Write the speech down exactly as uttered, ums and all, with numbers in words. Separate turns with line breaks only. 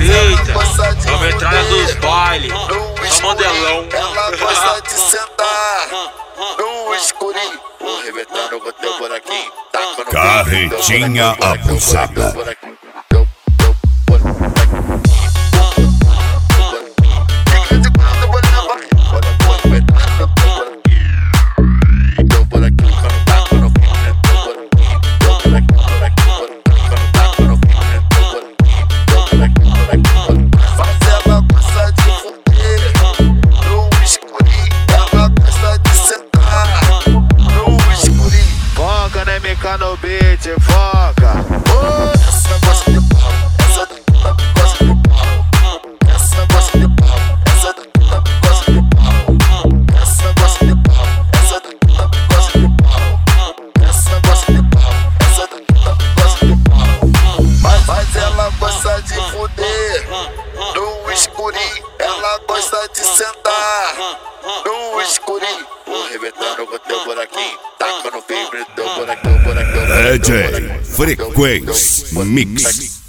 Eita, vamos entrar dos bailes, só modelão.
Ela gosta de sentar no escurinho, arrebentando com teu buraquinho, tacando
Carretinha abusada.
No beat, foca. Oh, essa gosta de pau, essa daqui gosta de pau. Essa gosta de pau, essa daqui gosta de pau. Essa gosta de pau, essa daqui gosta de pau. Essa gosta de pau, essa daqui gosta de pau. Mas, mas ela gosta de fuder no escurinho. Ela gosta de sentar no escurinho, arrebentando com teu buraquinho, tacando fibra no teu buraquinho.
D J Frequência Mix.